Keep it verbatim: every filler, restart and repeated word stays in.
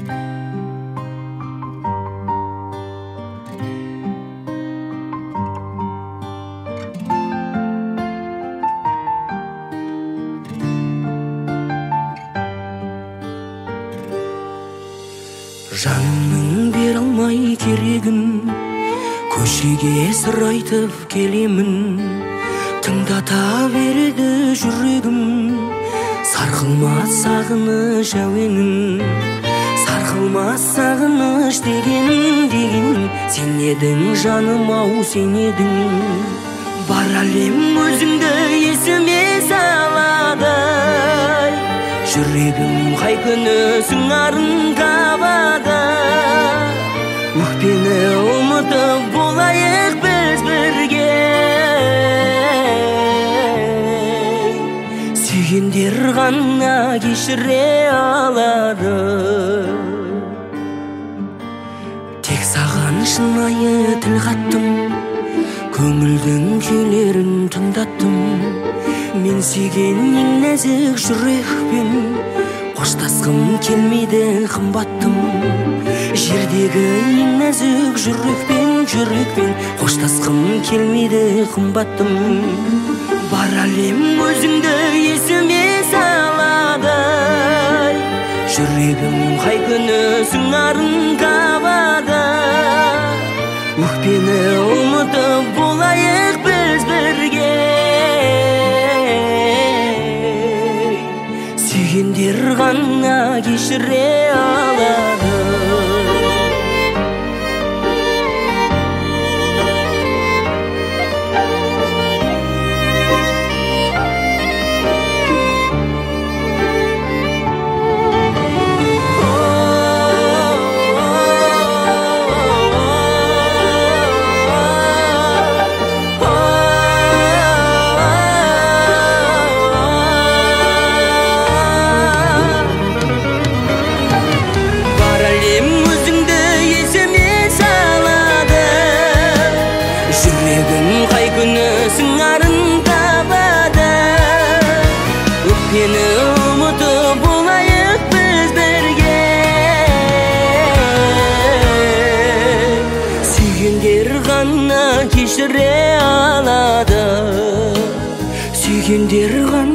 Жанның бере алмай керегін, көшеге сыр айтып келемін. Тыңдата береді жүрегім, сарқылмас сағыныш әуенін. Сарқылмас сағыныш дегенім, дегенім, сен едің жаным ау, сен едің. Бар әлем өзіңді есіме салады, жүрегім қай күні сыңарын табады. Өкпені ұмытып болайық біз бірге, сүйгендер ғана кешіре алады. Тек саған шынайы тіл қаттым, көңілдің күйлерін тыңдаттым. Мен сүйген ең нәзік жүрекпен қоштасқым келмейді қымбаттым. Жердегі ең нәзік жүрекпен, жүрекпен қоштасқым келмейді қымбаттым. Бар әлем өзіңді есіме салады, жүрегім қай күні сыңарын табады. Өкпені ұмытып болайық біз бірге, сүйгендер ғана кешіре алады. Өкпені ұмытып болайық біз бірге, сүйгендер ғана кешіре алады, сүйгендер ғана